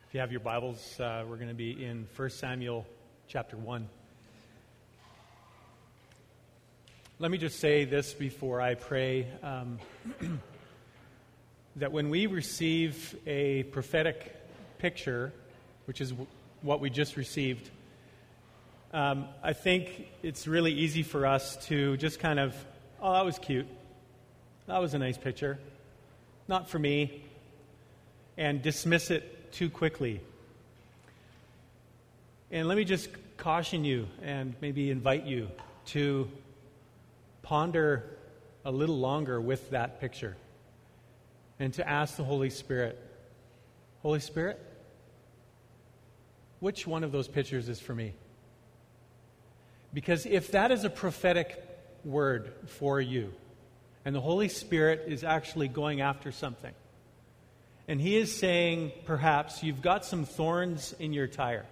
If you have your Bibles, we're going to be in 1 Samuel chapter 1. Let me just say this before I pray, that when we receive a prophetic picture, which is what we just received, I think it's really easy for us to just kind of, oh, that was cute. That was a nice picture. Not for me. And dismiss it too quickly. And let me just caution you and maybe invite you to ponder a little longer with that picture and to ask the Holy Spirit, Holy Spirit, which one of those pictures is for me? Because if that is a prophetic word for you, and the Holy Spirit is actually going after something, and He is saying, perhaps, you've got some thorns in your tire,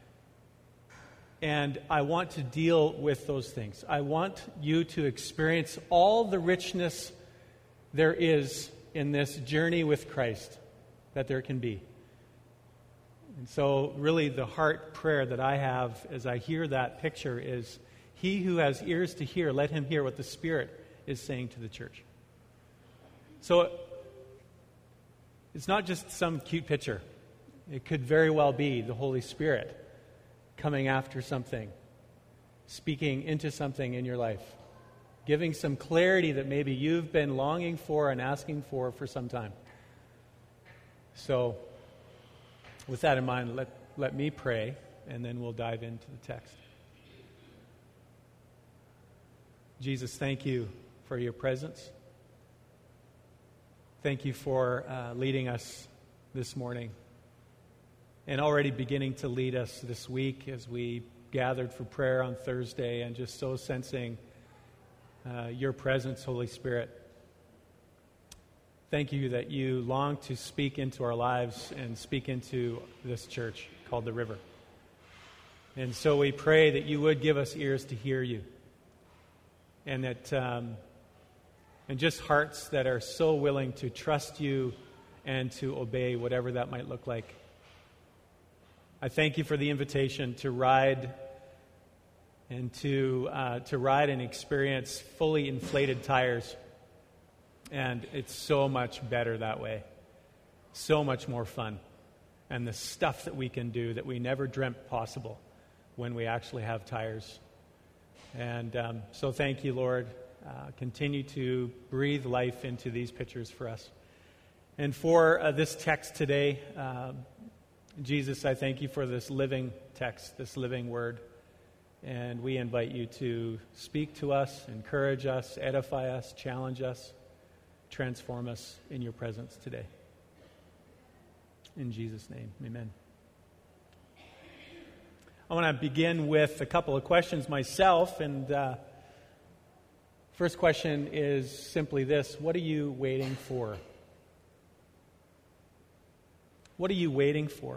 and I want to deal with those things. I want you to experience all the richness there is in this journey with Christ that there can be. And so really the heart prayer that I have as I hear that picture is, he who has ears to hear, let him hear what the Spirit is saying to the church. So it's not just some cute picture. It could very well be the Holy Spirit coming after something, speaking into something in your life, giving some clarity that maybe you've been longing for and asking for some time. So with that in mind, let me pray, and then we'll dive into the text. Jesus, thank you for your presence. Thank you for leading us this morning and already beginning to lead us this week as we gathered for prayer on Thursday, and just so sensing your presence, Holy Spirit. Thank you that you long to speak into our lives and speak into this church called the River. And so we pray that you would give us ears to hear you, and that and just hearts that are so willing to trust you and to obey whatever that might look like. I thank you for the invitation to ride and to ride and experience fully inflated tires. And it's so much better that way. So much more fun. And the stuff that we can do that we never dreamt possible when we actually have tires. And so thank you, Lord. Continue to breathe life into these pictures for us. And for this text today, Jesus, I thank you for this living text, this living word. And we invite you to speak to us, encourage us, edify us, challenge us, transform us in your presence today. In Jesus' name, amen. I want to begin with a couple of questions myself, and first question is simply this: what are you waiting for? What are you waiting for?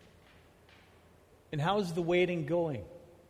And how is the waiting going?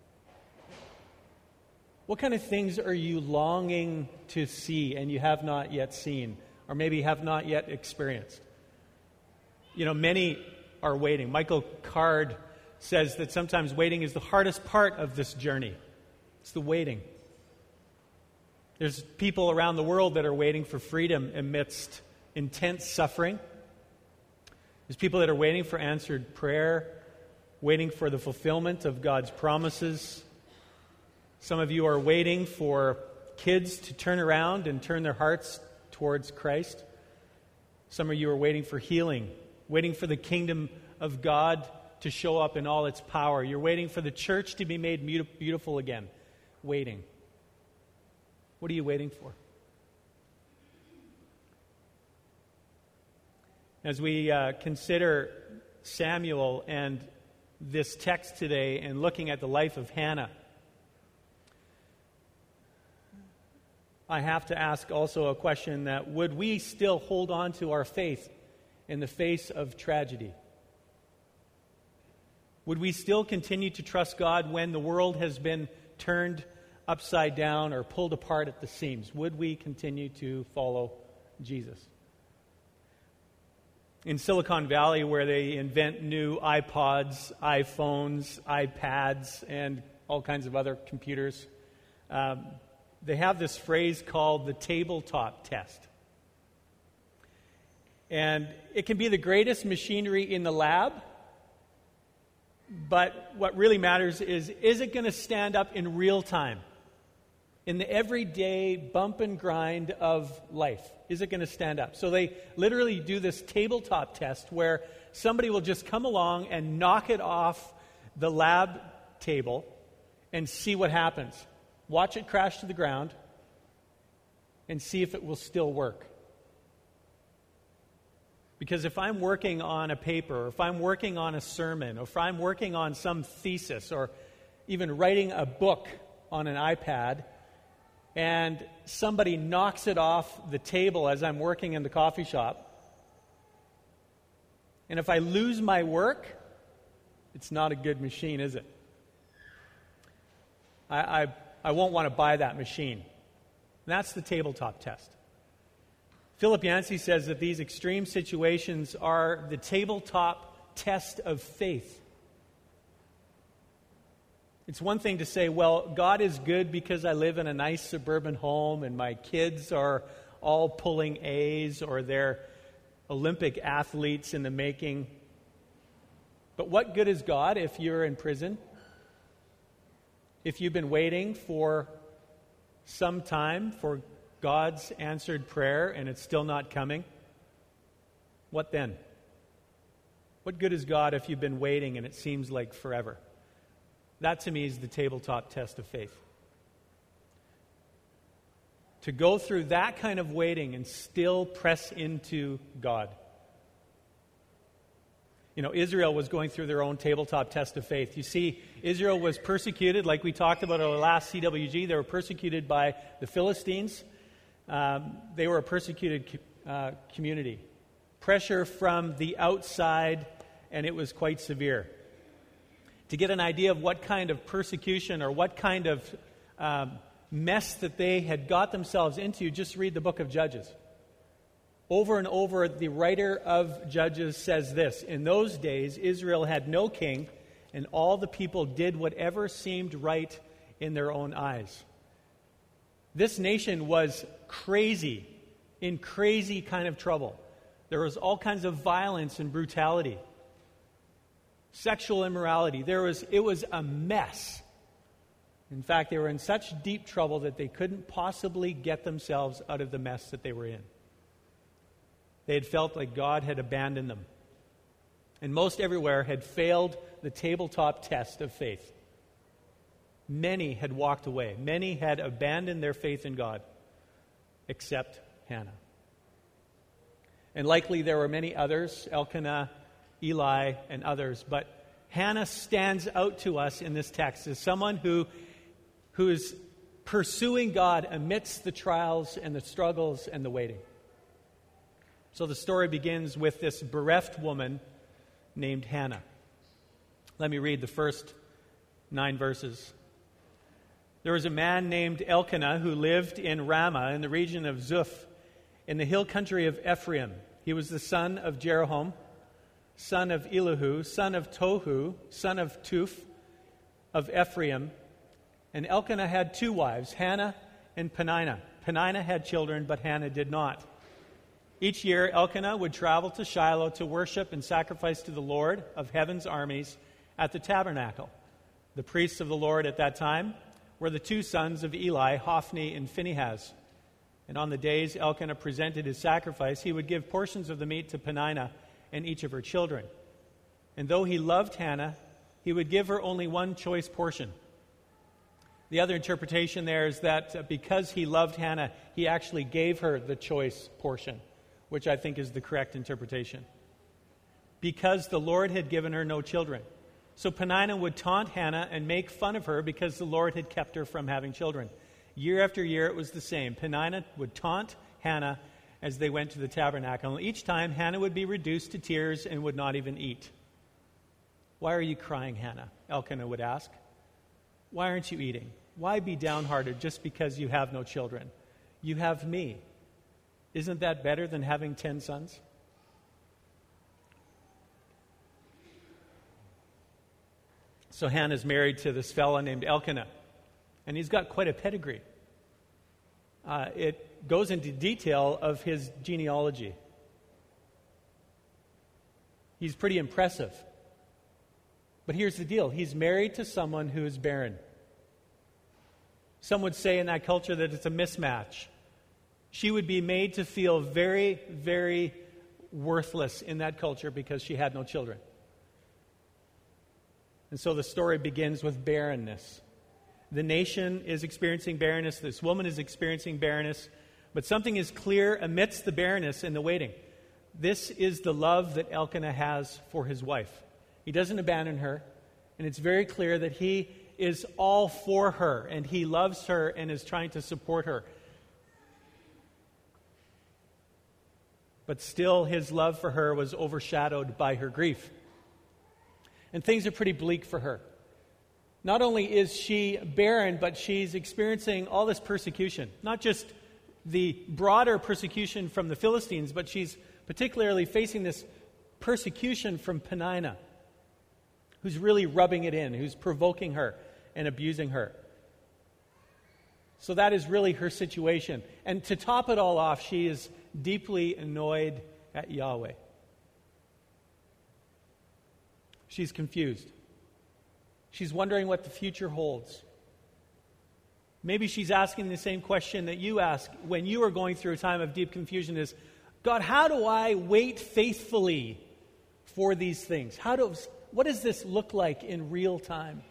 What kind of things are you longing to see and you have not yet seen, or maybe have not yet experienced? You know, many are waiting. Michael Card says that sometimes waiting is the hardest part of this journey. It's the waiting. There's people around the world that are waiting for freedom amidst intense suffering. There's people that are waiting for answered prayer, waiting for the fulfillment of God's promises. Some of you are waiting for kids to turn around and turn their hearts towards Christ. Some of you are waiting for healing, waiting for the kingdom of God to show up in all its power. You're waiting for the church to be made beautiful again. Waiting. What are you waiting for? As we consider Samuel and this text today and looking at the life of Hannah, I have to ask also a question that would we still hold on to our faith in the face of tragedy? Would we still continue to trust God when the world has been turned upside down or pulled apart at the seams? Would we continue to follow Jesus? in Silicon Valley, where they invent new iPods, iPhones, iPads, and all kinds of other computers, they have this phrase called the tabletop test. And it can be the greatest machinery in the lab, but what really matters is it going to stand up in real time? In the everyday bump and grind of life, is it going to stand up? So they literally do this tabletop test where somebody will just come along and knock it off the lab table and see what happens. Watch it crash to the ground and see if it will still work. Because if I'm working on a paper, or if I'm working on a sermon, or if I'm working on some thesis, or even writing a book on an iPad, and somebody knocks it off the table as I'm working in the coffee shop, and if I lose my work, it's not a good machine, is it? I won't want to buy that machine. And that's the tabletop test. Philip Yancey says that these extreme situations are the tabletop test of faith. It's one thing to say, well, God is good because I live in a nice suburban home and my kids are all pulling A's or they're Olympic athletes in the making. But what good is God if you're in prison? If you've been waiting for some time for God's answered prayer and it's still not coming? What then? What good is God if you've been waiting and it seems like forever? That to me is the tabletop test of faith. To go through that kind of waiting and still press into God. You know, Israel was going through their own tabletop test of faith. You see, Israel was persecuted, like we talked about in our last CWG. They were persecuted by the Philistines. They were a persecuted community. Pressure from the outside, and it was quite severe. To get an idea of what kind of persecution or what kind of mess that they had got themselves into, just read the book of Judges. Over and over, the writer of Judges says this: in those days, Israel had no king, and all the people did whatever seemed right in their own eyes. This nation was crazy, in crazy kind of trouble. There was all kinds of violence and brutality. Sexual immorality. It was a mess. In fact, they were in such deep trouble that they couldn't possibly get themselves out of the mess that they were in. They had felt like God had abandoned them. And most everywhere had failed the tabletop test of faith. Many had walked away. Many had abandoned their faith in God, except Hannah. And likely there were many others, Elkanah, Eli, and others. But Hannah stands out to us in this text as someone who is pursuing God amidst the trials and the struggles and the waiting. So the story begins with this bereft woman named Hannah. Let me read the first 9 verses. There was a man named Elkanah who lived in Ramah in the region of Zuph in the hill country of Ephraim. He was the son of Jeroham, son of Elihu, son of Tohu, son of Tuph of Ephraim. And Elkanah had 2 wives, Hannah and Peninnah. Peninnah had children, but Hannah did not. Each year, Elkanah would travel to Shiloh to worship and sacrifice to the Lord of heaven's armies at the tabernacle. The priests of the Lord at that time were the 2 sons of Eli, Hophni and Phinehas. And on the days Elkanah presented his sacrifice, he would give portions of the meat to Peninnah and each of her children. And though he loved Hannah, he would give her only one choice portion. The other interpretation there is that because he loved Hannah, he actually gave her the choice portion, which I think is the correct interpretation. Because the Lord had given her no children. So Peninnah would taunt Hannah and make fun of her because the Lord had kept her from having children. Year after year, it was the same. Peninnah would taunt Hannah as they went to the tabernacle. And each time, Hannah would be reduced to tears and would not even eat. "Why are you crying, Hannah?" Elkanah would ask. "Why aren't you eating? Why be downhearted just because you have no children? You have me. Isn't that better than having 10 sons?" So Hannah's married to this fella named Elkanah, and he's got quite a pedigree. It goes into detail of his genealogy. He's pretty impressive. But here's the deal. He's married to someone who is barren. Some would say in that culture that it's a mismatch. She would be made to feel very, very worthless in that culture because she had no children. And so the story begins with barrenness. The nation is experiencing barrenness. This woman is experiencing barrenness. But something is clear amidst the barrenness and the waiting. This is the love that Elkanah has for his wife. He doesn't abandon her. And it's very clear that he is all for her. And he loves her and is trying to support her. But still, his love for her was overshadowed by her grief. And things are pretty bleak for her. Not only is she barren, but she's experiencing all this persecution. Not just the broader persecution from the Philistines, but she's particularly facing this persecution from Peninnah, who's really rubbing it in, who's provoking her and abusing her. So that is really her situation. And to top it all off, she is deeply annoyed at Yahweh. She's confused. She's wondering what the future holds. Maybe she's asking the same question that you ask when you are going through a time of deep confusion is, God, how do I wait faithfully for these things? What does this look like in real time?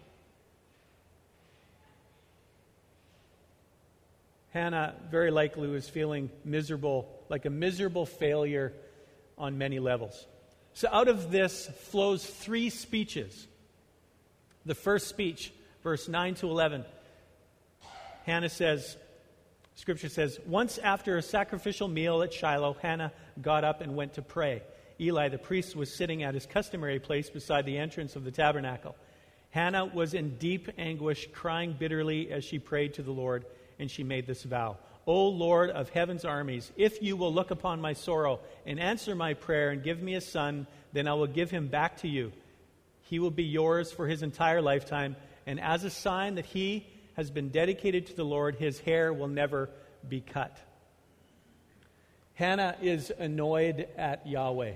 Hannah very likely was feeling miserable, like a miserable failure on many levels. So out of this flows 3 speeches. The first speech, verse 9 to 11, Hannah says, Scripture says, once after a sacrificial meal at Shiloh, Hannah got up and went to pray. Eli, the priest, was sitting at his customary place beside the entrance of the tabernacle. Hannah was in deep anguish, crying bitterly as she prayed to the Lord, and she made this vow. O Lord of heaven's armies, if you will look upon my sorrow and answer my prayer and give me a son, then I will give him back to you. He will be yours for his entire lifetime, and as a sign that he has been dedicated to the Lord, his hair will never be cut. Hannah is annoyed at Yahweh,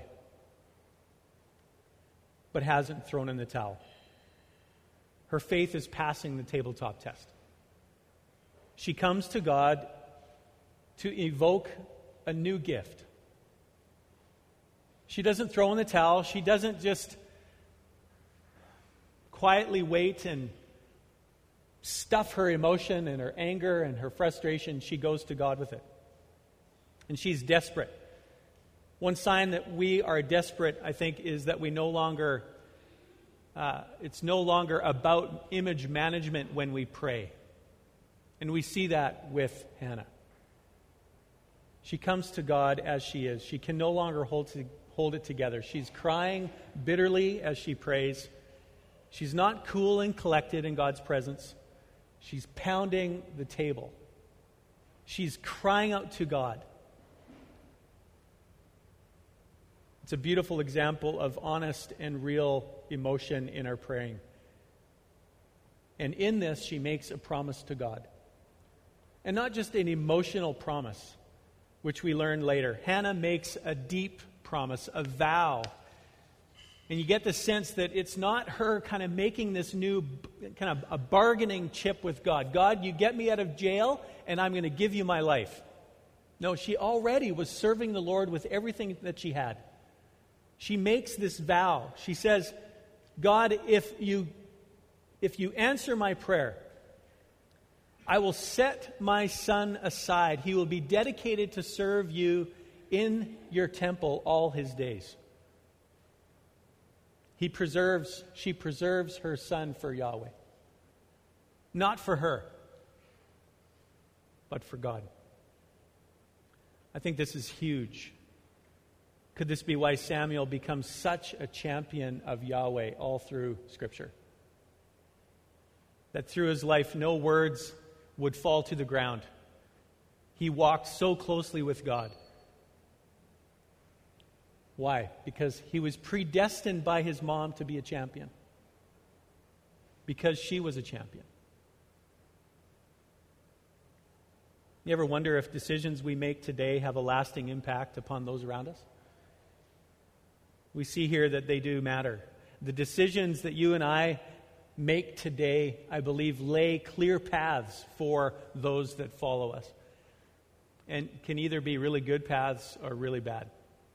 but hasn't thrown in the towel. Her faith is passing the tabletop test. She comes to God to evoke a new gift. She doesn't throw in the towel. She doesn't just quietly wait and stuff her emotion and her anger and her frustration. She goes to God with it. And she's desperate. One sign that we are desperate, I think, is that we no longer, it's no longer about image management when we pray. And we see that with Hannah. She comes to God as she is. She can no longer hold it together. She's crying bitterly as she prays. She's not cool and collected in God's presence. She's pounding the table. She's crying out to God. It's a beautiful example of honest and real emotion in our praying. And in this, she makes a promise to God. And not just an emotional promise, which we learn later. Hannah makes a deep promise, a vow. And you get the sense that it's not her kind of making this new kind of a bargaining chip with God. God, you get me out of jail, and I'm going to give you my life. No, she already was serving the Lord with everything that she had. She makes this vow. She says, God, if you answer my prayer, I will set my son aside. He will be dedicated to serve you in your temple all his days. She preserves her son for Yahweh. Not for her, but for God. I think this is huge. Could this be why Samuel becomes such a champion of Yahweh all through Scripture? That through his life, no words would fall to the ground. He walked so closely with God. Why? Because he was predestined by his mom to be a champion. because she was a champion. You ever wonder if decisions we make today have a lasting impact upon those around us? We see here that they do matter. The decisions that you and I make today, I believe, lay clear paths for those that follow us. And can either be really good paths or really bad.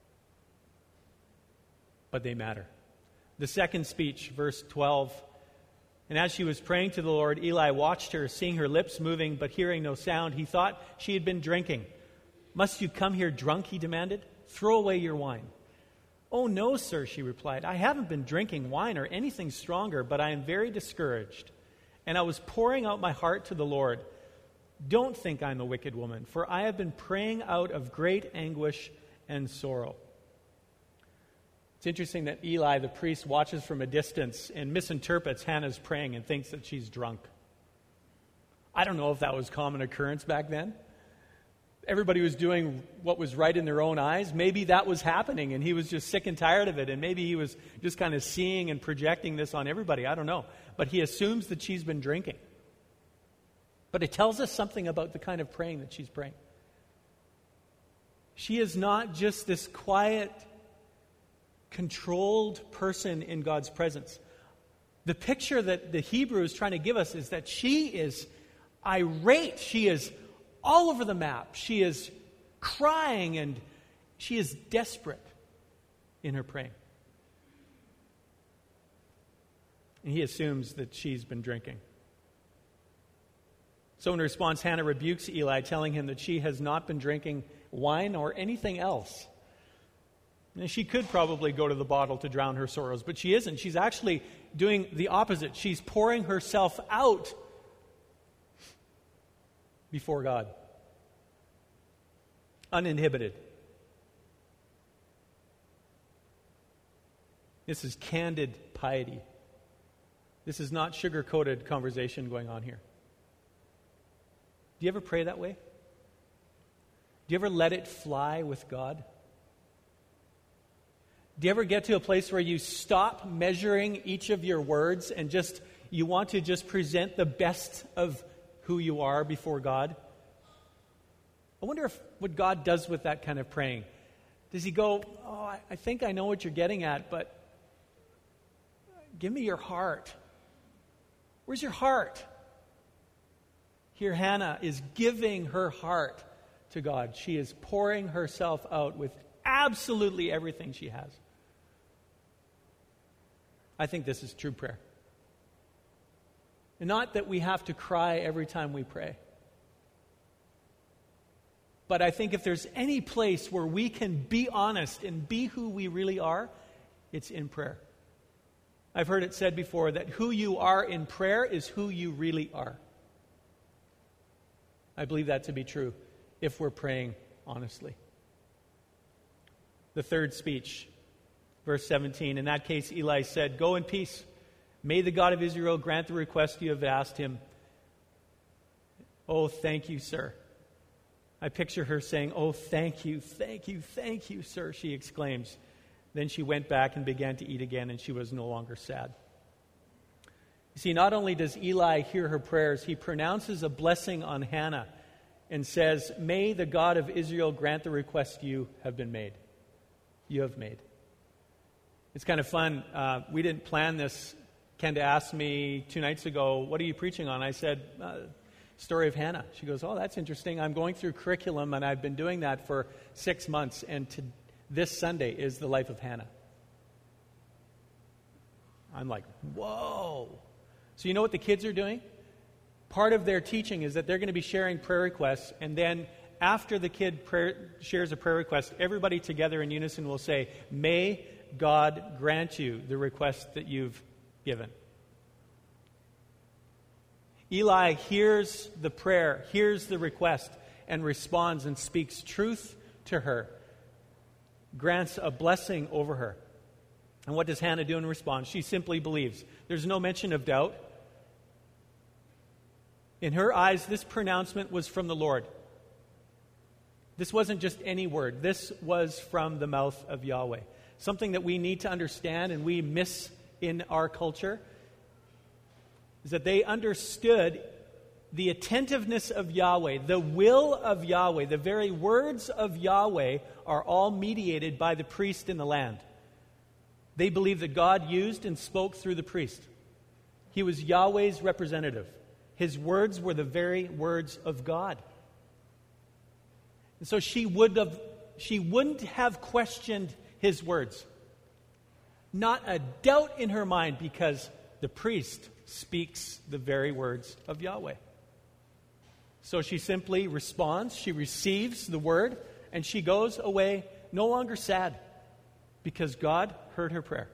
But they matter. The second speech, verse 12. And as she was praying to the Lord, Eli watched her, seeing her lips moving, but hearing no sound. He thought she had been drinking. Must you come here drunk, he demanded. Throw away your wine. Oh, no, sir, she replied. I haven't been drinking wine or anything stronger, but I am very discouraged. And I was pouring out my heart to the Lord. Don't think I'm a wicked woman, for I have been praying out of great anguish and sorrow. It's interesting that Eli, the priest, watches from a distance and misinterprets Hannah's praying and thinks that she's drunk. I don't know if that was common occurrence back then. Everybody was doing what was right in their own eyes. Maybe that was happening and he was just sick and tired of it, and maybe he was just kind of seeing and projecting this on everybody. I don't know. But he assumes that she's been drinking. But it tells us something about the kind of praying that she's praying. She is not just this quiet, controlled person in God's presence. The picture that the Hebrew is trying to give us is that she is irate. She is all over the map. She is crying and she is desperate in her praying. And he assumes that she's been drinking. So in response, Hannah rebukes Eli, telling him that she has not been drinking wine or anything else. And she could probably go to the bottle to drown her sorrows, but she isn't. She's actually doing the opposite. She's pouring herself out before God, uninhibited. This is candid piety. This is not sugar-coated conversation going on here. Do you ever pray that way? Do you ever let it fly with God? Do you ever get to a place where you stop measuring each of your words and you want to just present the best of who you are before God? I wonder what God does with that kind of praying. Does he go, oh, I think I know what you're getting at, but give me your heart. Where's your heart? Here Hannah is giving her heart to God. She is pouring herself out with absolutely everything she has. I think this is true prayer. And not that we have to cry every time we pray. But I think if there's any place where we can be honest and be who we really are, it's in prayer. I've heard it said before that who you are in prayer is who you really are. I believe that to be true if we're praying honestly. The third speech, verse 17. In that case, Eli said, "Go in peace. May the God of Israel grant the request you have asked him." Oh, thank you, sir. I picture her saying, "Oh, thank you, sir," she exclaims. Then she went back and began to eat again, and she was no longer sad. You see, not only does Eli hear her prayers, he pronounces a blessing on Hannah and says, "May the God of Israel grant the request you have made. It's kind of fun. We didn't plan this. Kenda asked me 2 nights ago, "What are you preaching on?" I said, story of Hannah. She goes, "Oh, that's interesting. I'm going through curriculum, and I've been doing that for 6 months, and this Sunday is the life of Hannah." I'm like, whoa. So you know what the kids are doing? Part of their teaching is that they're going to be sharing prayer requests, and then after the kid shares a prayer request, everybody together in unison will say, "May God grant you the request that you've given." Eli hears the prayer, hears the request, and responds and speaks truth to her, grants a blessing over her. And what does Hannah do in response? She simply believes. There's no mention of doubt. In her eyes, this pronouncement was from the Lord. This wasn't just any word. This was from the mouth of Yahweh. Something that we need to understand and we miss in our culture is that they understood the attentiveness of Yahweh, the will of Yahweh, the very words of Yahweh are all mediated by the priest in the land. They believed that God used and spoke through the priest. He was Yahweh's representative. His words were the very words of God. And so she wouldn't have questioned his words. Not a doubt in her mind, because the priest speaks the very words of Yahweh. So she simply responds, she receives the word, and she goes away no longer sad, because God heard her prayer.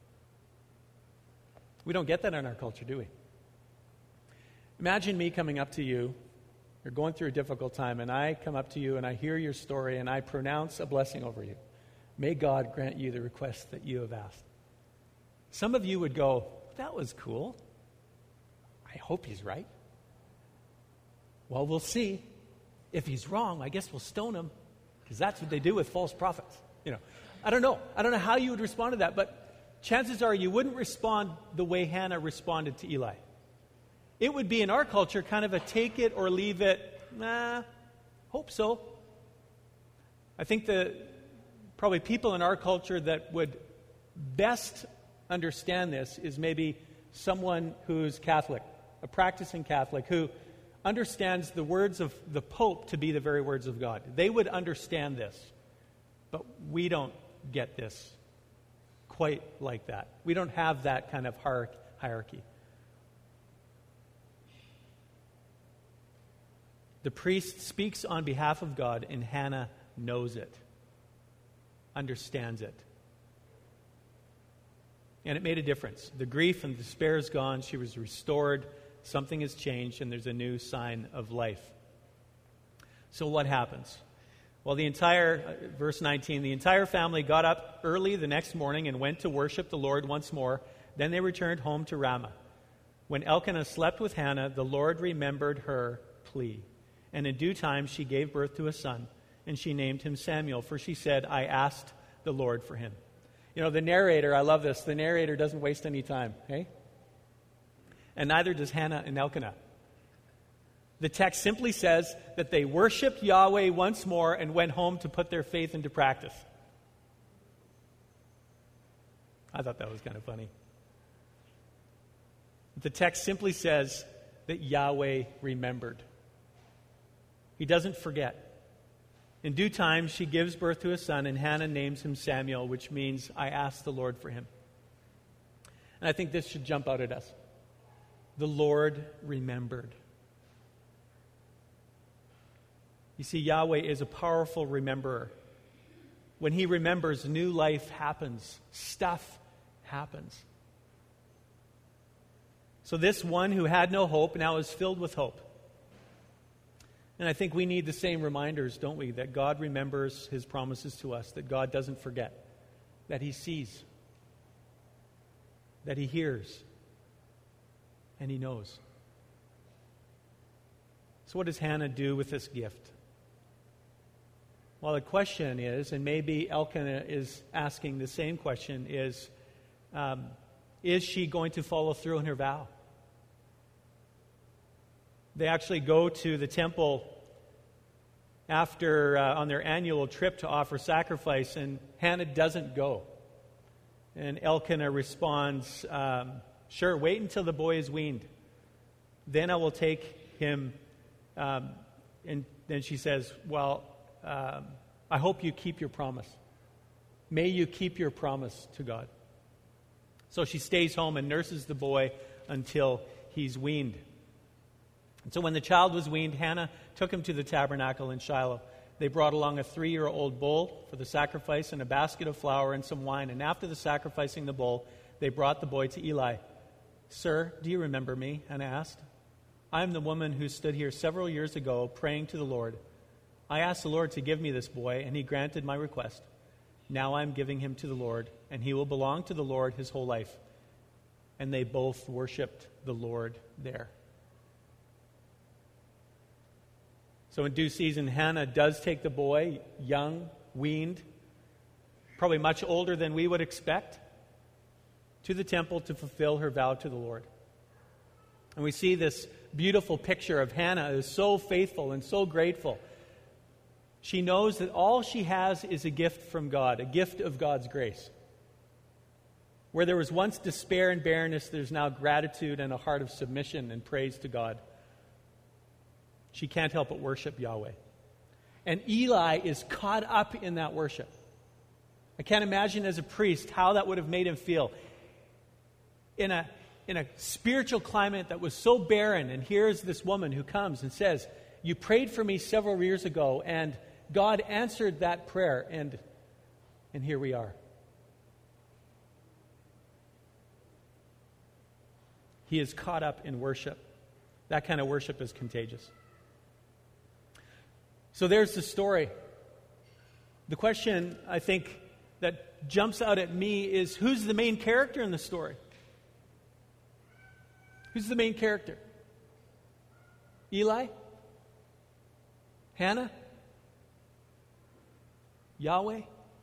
We don't get that in our culture, do we? Imagine me coming up to you, you're going through a difficult time, and I come up to you and I hear your story and I pronounce a blessing over you. May God grant you the request that you have asked. Some of you would go, that was cool. I hope he's right. Well, we'll see. If he's wrong, I guess we'll stone him, because that's what they do with false prophets. I don't know. I don't know how you would respond to that, but chances are you wouldn't respond the way Hannah responded to Eli. It would be in our culture kind of a take it or leave it, hope so. I think probably people in our culture that would best understand this is maybe someone who's Catholic, a practicing Catholic, who understands the words of the Pope to be the very words of God. They would understand this, but we don't get this quite like that. We don't have that kind of hierarchy. The priest speaks on behalf of God, and Hannah knows it, understands it. And it made a difference. The grief and despair is gone. She was restored. Something has changed, and there's a new sign of life. So what happens? Well, verse 19, the entire family got up early the next morning and went to worship the Lord once more. Then they returned home to Ramah. When Elkanah slept with Hannah, the Lord remembered her plea. And in due time she gave birth to a son, and she named him Samuel, for she said, I asked the Lord for him. The narrator, I love this, the narrator doesn't waste any time, okay? And neither does Hannah and Elkanah. The text simply says that they worshiped Yahweh once more and went home to put their faith into practice. I thought that was kind of funny. The text simply says that Yahweh remembered. He doesn't forget. In due time, she gives birth to a son, and Hannah names him Samuel, which means, I asked the Lord for him. And I think this should jump out at us. The Lord remembered. You see, Yahweh is a powerful rememberer. When he remembers, new life happens. Stuff happens. So this one who had no hope now is filled with hope. And I think we need the same reminders, don't we? That God remembers his promises to us, that God doesn't forget, that he sees, that he hears, and he knows. So what does Hannah do with this gift? Well, the question is, and maybe Elkanah is asking the same question, is she going to follow through on her vow? They actually go to the temple after on their annual trip to offer sacrifice, and Hannah doesn't go. And Elkanah responds, sure, wait until the boy is weaned. Then I will take him. And then she says, well, I hope you keep your promise. May you keep your promise to God. So she stays home and nurses the boy until he's weaned. And so when the child was weaned, Hannah took him to the tabernacle in Shiloh. They brought along a 3-year-old bull for the sacrifice and a basket of flour and some wine. And after the sacrificing the bull, they brought the boy to Eli. Sir, do you remember me? Hannah asked. I am the woman who stood here several years ago praying to the Lord. I asked the Lord to give me this boy, and he granted my request. Now I am giving him to the Lord, and he will belong to the Lord his whole life. And they both worshipped the Lord there. So in due season, Hannah does take the boy, young, weaned, probably much older than we would expect, to the temple to fulfill her vow to the Lord. And we see this beautiful picture of Hannah, who is so faithful and so grateful. She knows that all she has is a gift from God, a gift of God's grace. Where there was once despair and barrenness, there's now gratitude and a heart of submission and praise to God. She can't help but worship Yahweh. And Eli is caught up in that worship. I can't imagine as a priest how that would have made him feel. In a spiritual climate that was so barren, and here's this woman who comes and says, "You prayed for me several years ago, and God answered that prayer, and here we are." He is caught up in worship. That kind of worship is contagious. So there's the story. The question, I think, that jumps out at me is, who's the main character in the story? Who's the main character? Eli? Hannah? Yahweh?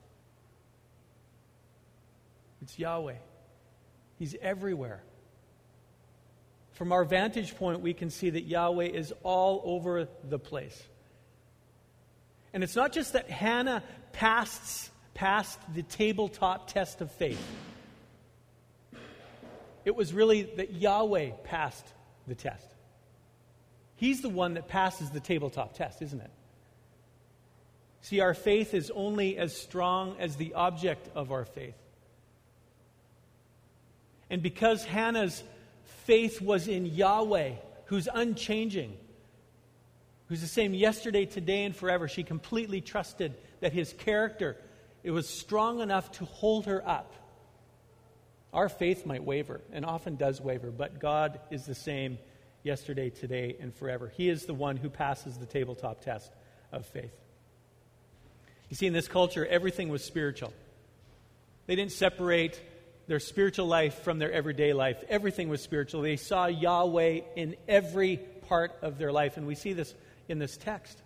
It's Yahweh. He's everywhere. From our vantage point, we can see that Yahweh is all over the place. And it's not just that Hannah passed the tabletop test of faith. It was really that Yahweh passed the test. He's the one that passes the tabletop test, isn't it? See, our faith is only as strong as the object of our faith. And because Hannah's faith was in Yahweh, who's unchanging, who's the same yesterday, today, and forever, she completely trusted that his character, it was strong enough to hold her up. Our faith might waver, and often does waver, but God is the same yesterday, today, and forever. He is the one who passes the tabletop test of faith. You see, in this culture, everything was spiritual. They didn't separate their spiritual life from their everyday life. Everything was spiritual. They saw Yahweh in every part of their life, and we see this in this text.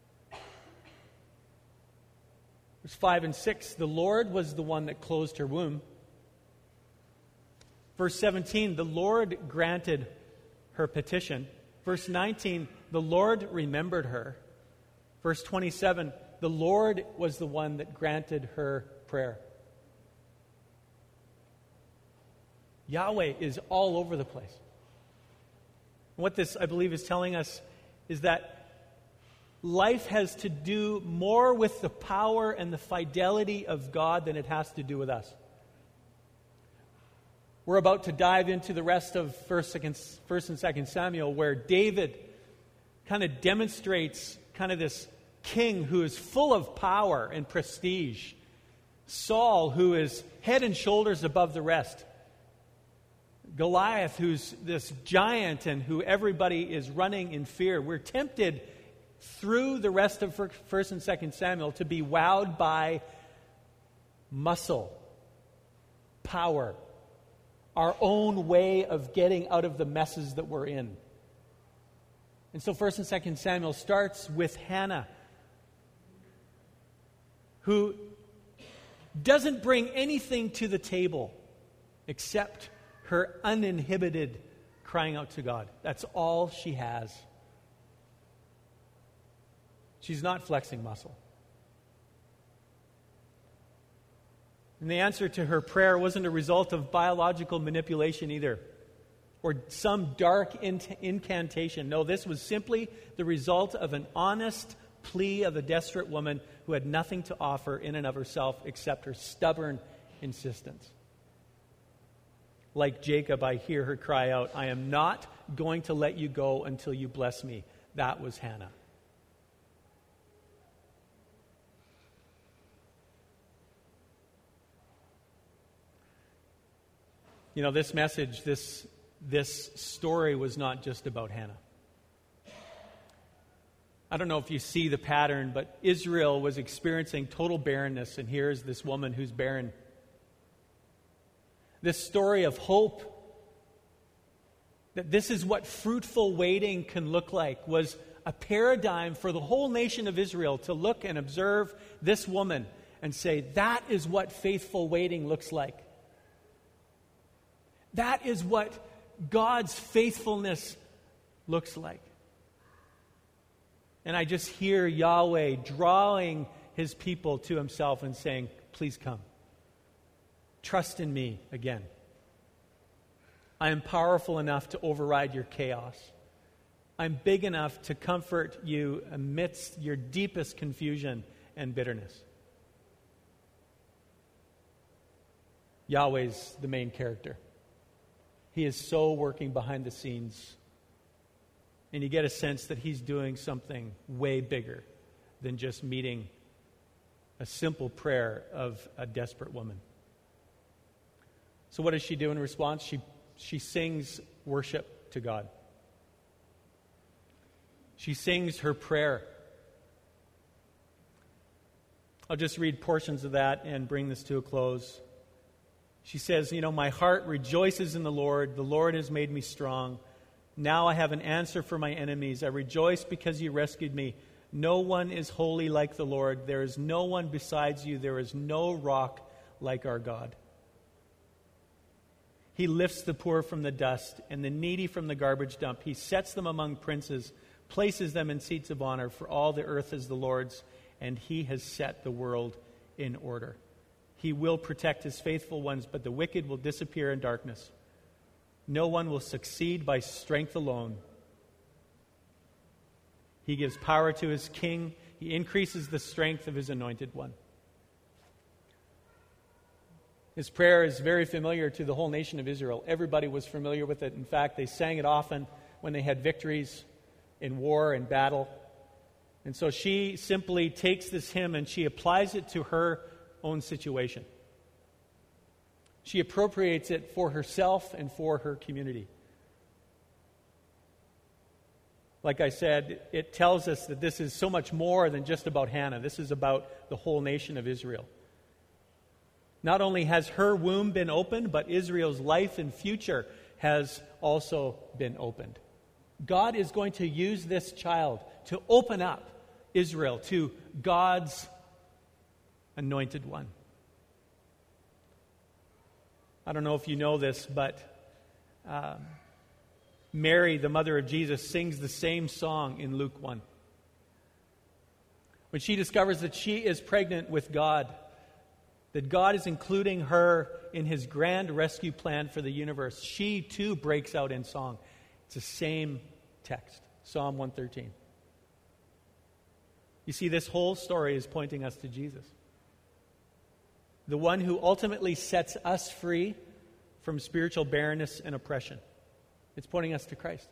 Verse 5 and 6, the Lord was the one that closed her womb. Verse 17, the Lord granted her petition. Verse 19, the Lord remembered her. Verse 27, the Lord was the one that granted her prayer. Yahweh is all over the place. And what this, I believe, is telling us is that life has to do more with the power and the fidelity of God than it has to do with us. We're about to dive into the rest of 1st and 2nd Samuel, where David kind of demonstrates kind of this king who is full of power and prestige. Saul, who is head and shoulders above the rest. Goliath, who's this giant and who everybody is running in fear. We're tempted through the rest of 1st and 2nd Samuel to be wowed by muscle, power, our own way of getting out of the messes that we're in. And so 1st and 2nd Samuel starts with Hannah, who doesn't bring anything to the table except her uninhibited crying out to God. That's all she has. She's not flexing muscle. And the answer to her prayer wasn't a result of biological manipulation either, or some dark incantation. No, this was simply the result of an honest plea of a desperate woman who had nothing to offer in and of herself except her stubborn insistence. Like Jacob, I hear her cry out, "I am not going to let you go until you bless me." That was Hannah. You know, this message, this story was not just about Hannah. I don't know if you see the pattern, but Israel was experiencing total barrenness, and here's this woman who's barren. This story of hope, that this is what fruitful waiting can look like, was a paradigm for the whole nation of Israel to look and observe this woman and say, that is what faithful waiting looks like. That is what God's faithfulness looks like. And I just hear Yahweh drawing his people to himself and saying, please come. Trust in me again. I am powerful enough to override your chaos. I'm big enough to comfort you amidst your deepest confusion and bitterness. Yahweh's the main character. He is so working behind the scenes. And you get a sense that he's doing something way bigger than just meeting a simple prayer of a desperate woman. So what does she do in response? She sings worship to God. She sings her prayer. I'll just read portions of that and bring this to a close. She says, my heart rejoices in the Lord. The Lord has made me strong. Now I have an answer for my enemies. I rejoice because you rescued me. No one is holy like the Lord. There is no one besides you. There is no rock like our God. He lifts the poor from the dust and the needy from the garbage dump. He sets them among princes, places them in seats of honor, for all the earth is the Lord's, and he has set the world in order. He will protect his faithful ones, but the wicked will disappear in darkness. No one will succeed by strength alone. He gives power to his king. He increases the strength of his anointed one. His prayer is very familiar to the whole nation of Israel. Everybody was familiar with it. In fact, they sang it often when they had victories in war and battle. And so she simply takes this hymn and she applies it to her own situation. She appropriates it for herself and for her community. Like I said, it tells us that this is so much more than just about Hannah. This is about the whole nation of Israel. Not only has her womb been opened, but Israel's life and future has also been opened. God is going to use this child to open up Israel to God's anointed one. I don't know if you know this, but Mary, the mother of Jesus, sings the same song in Luke 1. When she discovers that she is pregnant with God, that God is including her in his grand rescue plan for the universe, she too breaks out in song. It's the same text, Psalm 113. You see, this whole story is pointing us to Jesus, the one who ultimately sets us free from spiritual barrenness and oppression. It's pointing us to Christ.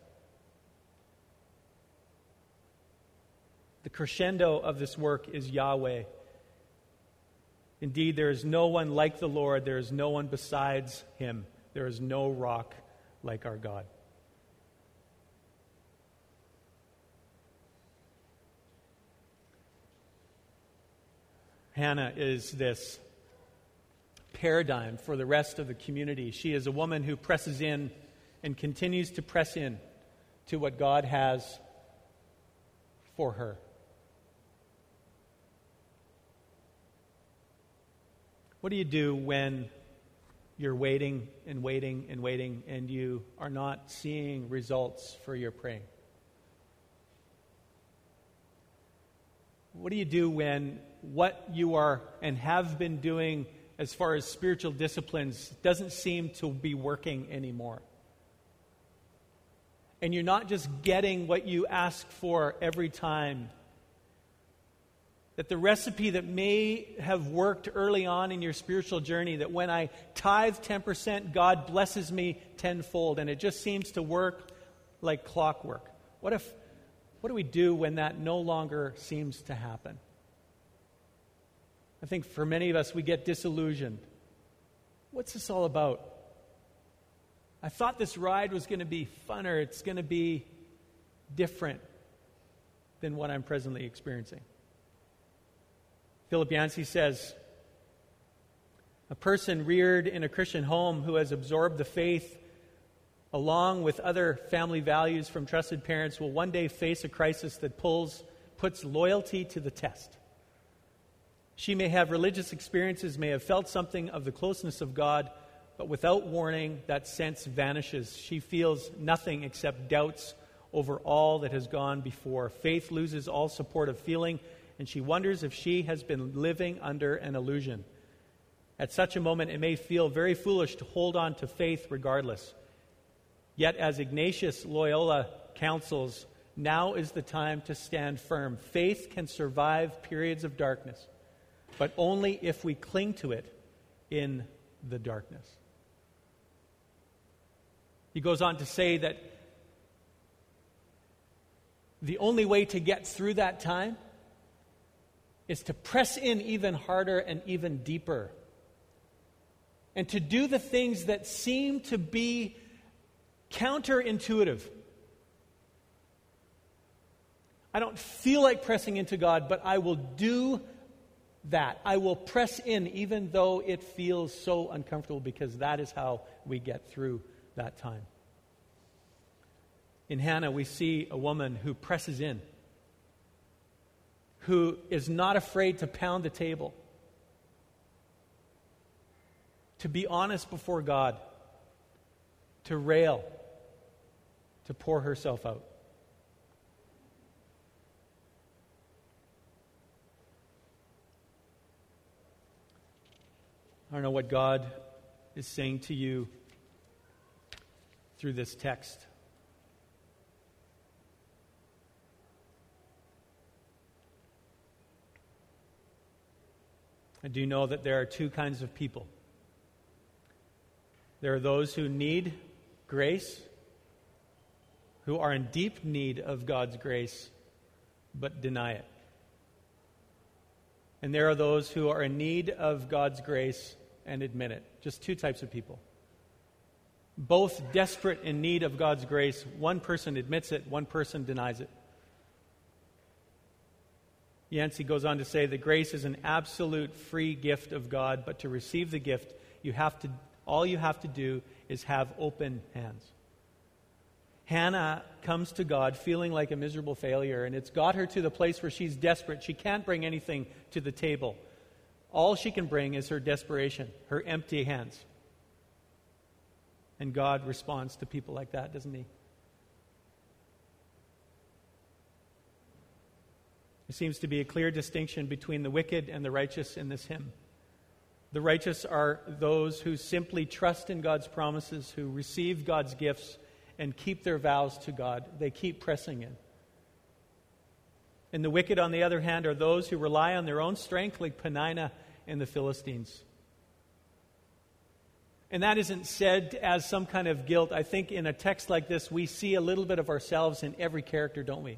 The crescendo of this work is Yahweh. Indeed, there is no one like the Lord. There is no one besides him. There is no rock like our God. Hannah is this paradigm for the rest of the community. She is a woman who presses in and continues to press in to what God has for her. What do you do when you're waiting and waiting and waiting and you are not seeing results for your praying? What do you do when what you are and have been doing as far as spiritual disciplines doesn't seem to be working anymore? And you're not just getting what you ask for every time. That the recipe that may have worked early on in your spiritual journey, that when I tithe 10%, God blesses me tenfold, and it just seems to work like clockwork. What do we do when that no longer seems to happen? I think for many of us, we get disillusioned. What's this all about? I thought this ride was going to be funner. It's going to be different than what I'm presently experiencing. Philip Yancey says, a person reared in a Christian home who has absorbed the faith along with other family values from trusted parents will one day face a crisis that puts loyalty to the test. She may have religious experiences, may have felt something of the closeness of God, but without warning, that sense vanishes. She feels nothing except doubts over all that has gone before. Faith loses all supportive feeling, and she wonders if she has been living under an illusion. At such a moment, it may feel very foolish to hold on to faith regardless. Yet, as Ignatius Loyola counsels, now is the time to stand firm. Faith can survive periods of darkness, but only if we cling to it in the darkness. He goes on to say that the only way to get through that time is to press in even harder and even deeper, and to do the things that seem to be counterintuitive. I don't feel like pressing into God, but I will do that. I will press in even though it feels so uncomfortable, because that is how we get through that time. In Hannah, we see a woman who presses in, who is not afraid to pound the table, to be honest before God, to rail, to pour herself out. I don't know what God is saying to you through this text. I do know that there are two kinds of people. There are those who need grace, who are in deep need of God's grace, but deny it. And there are those who are in need of God's grace and admit it. Just two types of people. Both desperate in need of God's grace. One person admits it, one person denies it. Yancey goes on to say that grace is an absolute free gift of God, but to receive the gift, all you have to do is have open hands. Hannah comes to God feeling like a miserable failure, and it's got her to the place where she's desperate. She can't bring anything to the table. All she can bring is her desperation, her empty hands. And God responds to people like that, doesn't He? There seems to be a clear distinction between the wicked and the righteous in this hymn. The righteous are those who simply trust in God's promises, who receive God's gifts and keep their vows to God. They keep pressing in. And the wicked, on the other hand, are those who rely on their own strength, like Peninnah and the Philistines. And that isn't said as some kind of guilt. I think in a text like this, we see a little bit of ourselves in every character, don't we?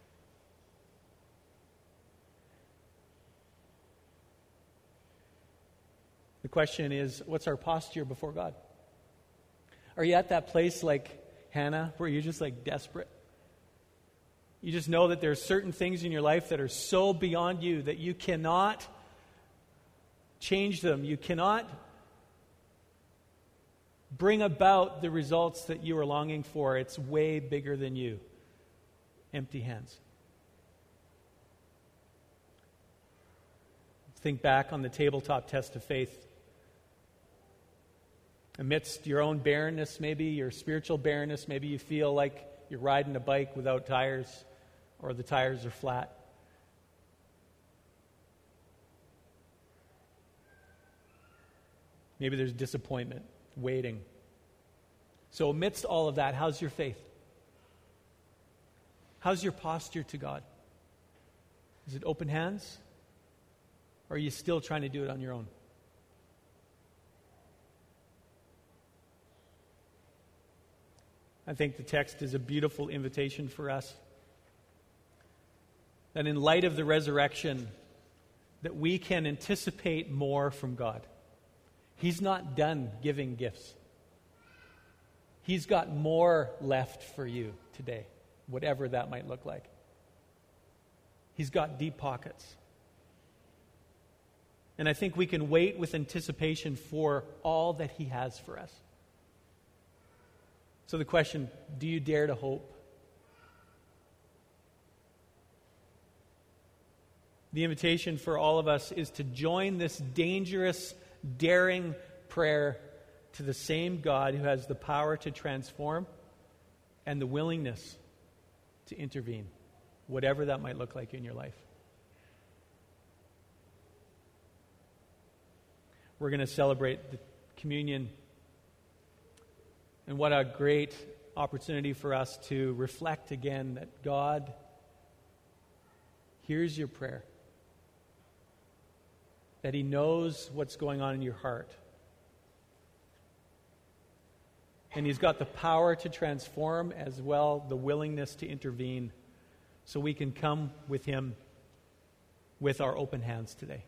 The question is, what's our posture before God? Are you at that place like Hannah, where you're just like desperate? You just know that there are certain things in your life that are so beyond you that you cannot change them. You cannot bring about the results that you are longing for. It's way bigger than you. Empty hands. Think back on the tabletop test of faith. Amidst your own barrenness, maybe your spiritual barrenness, maybe you feel like you're riding a bike without tires, or the tires are flat. Maybe there's disappointment, waiting. So amidst all of that, how's your faith? How's your posture to God? Is it open hands? Or are you still trying to do it on your own? I think the text is a beautiful invitation for us. That in light of the resurrection, that we can anticipate more from God. He's not done giving gifts. He's got more left for you today, whatever that might look like. He's got deep pockets. And I think we can wait with anticipation for all that He has for us. So the question, do you dare to hope? The invitation for all of us is to join this dangerous, daring prayer to the same God who has the power to transform and the willingness to intervene, whatever that might look like in your life. We're going to celebrate the communion, and what a great opportunity for us to reflect again that God hears your prayer, that He knows what's going on in your heart, and He's got the power to transform as well the willingness to intervene, so we can come with Him with our open hands today.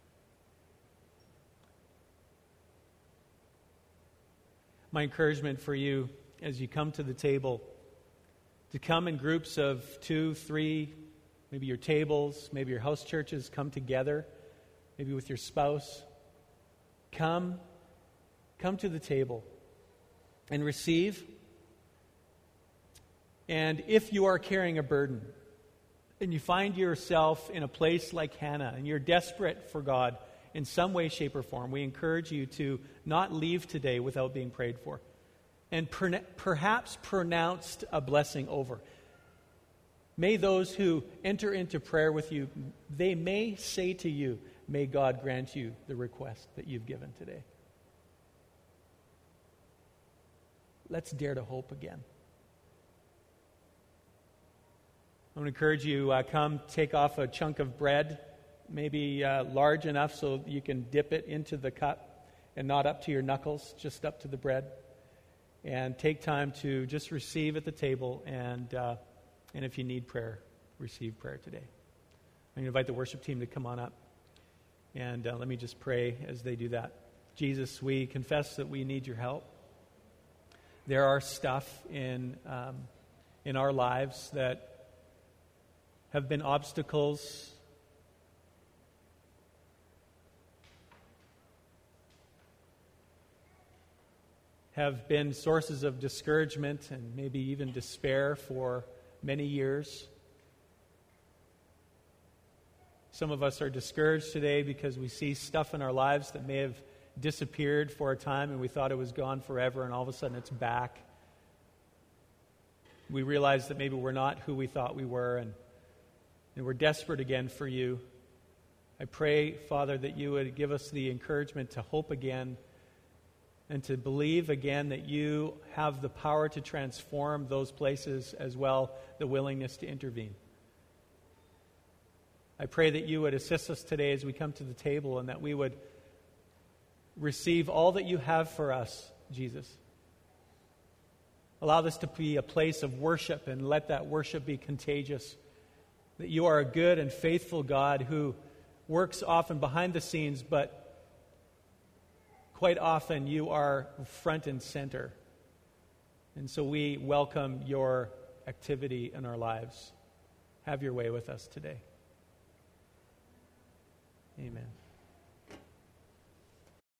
My encouragement for you as you come to the table, to come in groups of 2, 3, maybe your tables, maybe your house churches, come together, maybe with your spouse. Come to the table and receive. And if you are carrying a burden and you find yourself in a place like Hannah and you're desperate for God in some way, shape, or form, we encourage you to not leave today without being prayed for and perhaps pronounced a blessing over. May those who enter into prayer with you, they may say to you, may God grant you the request that you've given today. Let's dare to hope again. I want to encourage you, come take off a chunk of bread, maybe large enough so you can dip it into the cup and not up to your knuckles, just up to the bread. And take time to just receive at the table, and if you need prayer, receive prayer today. I'm going to invite the worship team to come on up, and let me just pray as they do that. Jesus, we confess that we need your help. There are stuff in our lives that have been obstacles, have been sources of discouragement and maybe even despair for many years. Some of us are discouraged today because we see stuff in our lives that may have disappeared for a time and we thought it was gone forever, and all of a sudden it's back. We realize that maybe we're not who we thought we were, and we're desperate again for you. I pray, Father, that you would give us the encouragement to hope again and to believe again that you have the power to transform those places, as well the willingness to intervene. I pray that you would assist us today as we come to the table, and that we would receive all that you have for us, Jesus. Allow this to be a place of worship, and let that worship be contagious. That you are a good and faithful God who works often behind the scenes, but quite often you are front and center. And so we welcome your activity in our lives. Have your way with us today. Amen.